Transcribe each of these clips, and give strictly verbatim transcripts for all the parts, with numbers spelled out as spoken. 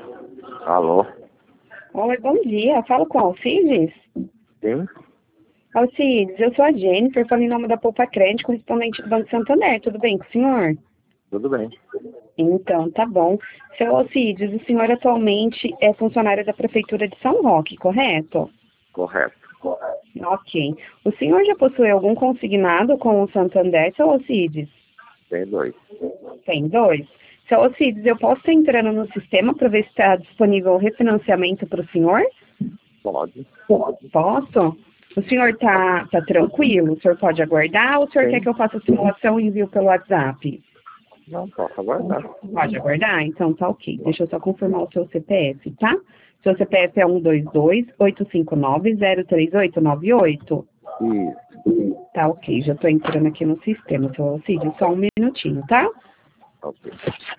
Alô? Oi, bom dia. Falo com Alcides? Sim? Alcides, eu sou a Jennifer, falo em nome da Poupa Crédito, correspondente do Banco Santander. Tudo bem com o senhor? Tudo bem. Então, tá bom. Seu Alcides, o senhor atualmente é funcionário da Prefeitura de São Roque, correto? Correto. Ok. O senhor já possui algum consignado com o Santander, seu Alcides? Tem dois. Tem dois. Seu Alcides, eu posso estar entrando no sistema para ver se está disponível o refinanciamento para o senhor? Pode. Posso? O senhor tá, tá tranquilo? O senhor pode aguardar ou o senhor Sim. quer que eu faça a simulação e envio pelo WhatsApp? Não, posso aguardar. Pode aguardar? Então tá ok. Deixa eu só confirmar o seu C P F, tá? Seu C P F é um dois dois, oito cinco nove, zero três oito nove oito? Isso. Tá ok, já tô entrando aqui no sistema, seu Alcides. Só um minutinho, tá? Ok.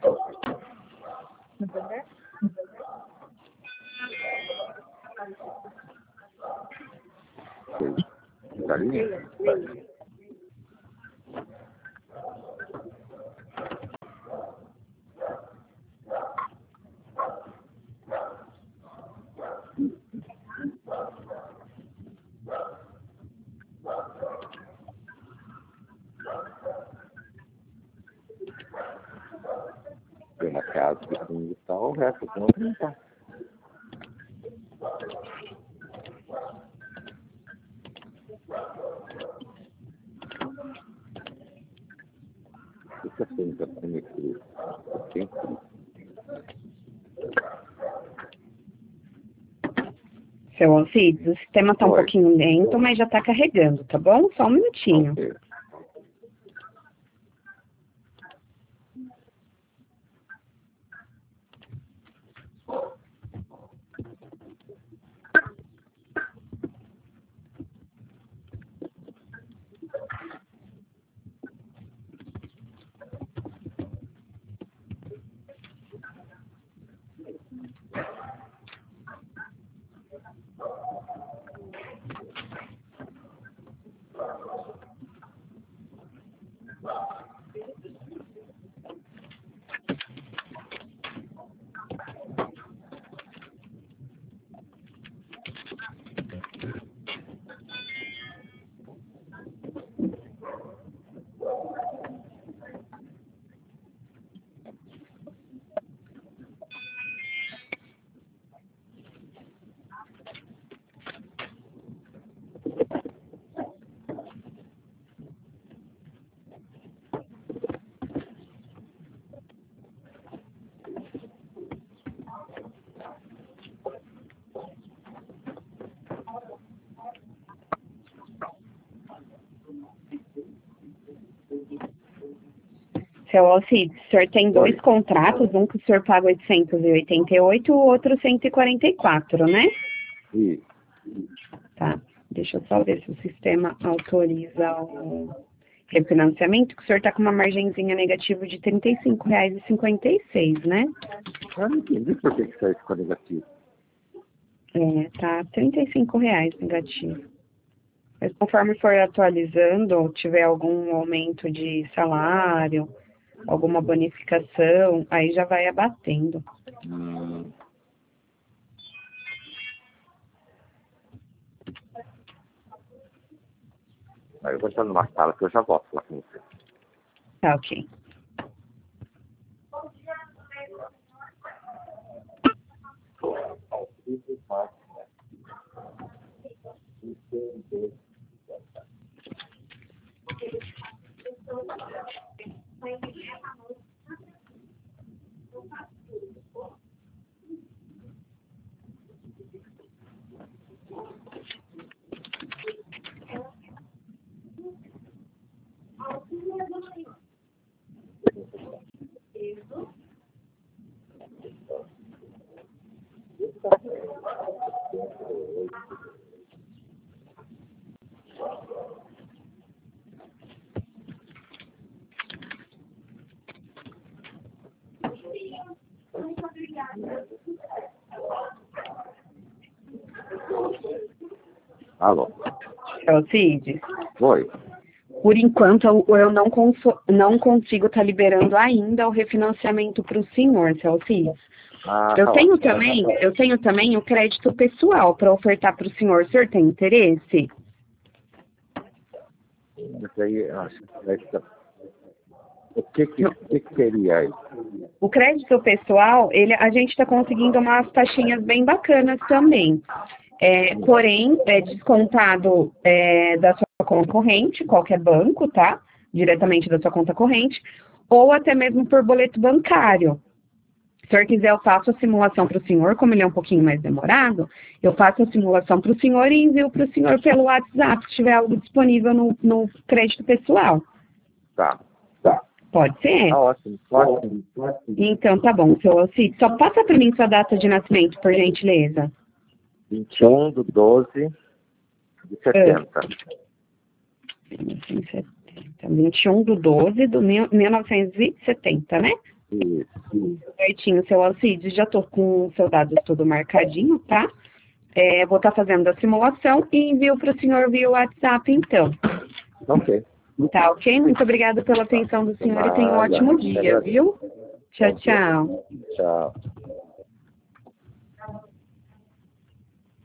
Ok. Galinha? Tem uma casa que tem que o resto que não tem tá. O que assim que eu tenho aqui? Assim? Seu Alcides, o sistema tá um Oi. pouquinho lento, mas já tá carregando, tá bom? Só um minutinho. Ok. Seu Alcides, o senhor tem dois Oi. contratos, um que o senhor paga oitocentos e oitenta e oito e o outro cento e quarenta e quatro, né? Isso. Tá, deixa eu só ver se o sistema autoriza o refinanciamento, que o senhor está com uma margenzinha negativa de trinta e cinco reais e cinquenta e seis, né? Eu não entendi por que que isso aí ficou negativo. É, tá trinta e cinco reais negativo. Mas conforme for atualizando, ou tiver algum aumento de salário, alguma bonificação, aí já vai abatendo. Hum. Aí eu vou entrar numa sala que eu já volto lá com você. Tá, ok. Alô? Alcides, Oi. por enquanto eu eu não, conso- não consigo estar liberando ainda o refinanciamento para o senhor, seu Alcides. Ah, Eu tá tenho ótimo. também, eu tenho também o crédito pessoal para ofertar para o senhor. O senhor tem interesse? Mas aí, eu acho que vai estar- o que que, o que que seria aí? O crédito pessoal, ele, a gente está conseguindo umas taxinhas bem bacanas também. É, porém, é descontado é, da sua conta corrente, qualquer banco, tá? Diretamente da sua conta corrente, ou até mesmo por boleto bancário. Se o senhor quiser, eu faço a simulação para o senhor, como ele é um pouquinho mais demorado, eu faço a simulação para o senhor e envio para o senhor pelo WhatsApp, se tiver algo disponível no, no crédito pessoal. Tá, tá. Pode ser? Tá ótimo, ótimo. Então, tá bom, seu Alcide. Só passa para mim sua data de nascimento, por gentileza. vinte e um de doze de setenta. vinte e um do doze de mil novecentos e setenta, né? Isso. Certinho, seu Alcide. Já tô com os seus dados tudo marcadinho, tá? É, vou estar fazendo a simulação e envio para o senhor via WhatsApp, então. Ok. Tá, ok? Muito obrigada pela atenção do senhor e tenha um ótimo dia, viu? Tchau, tchau. Tchau.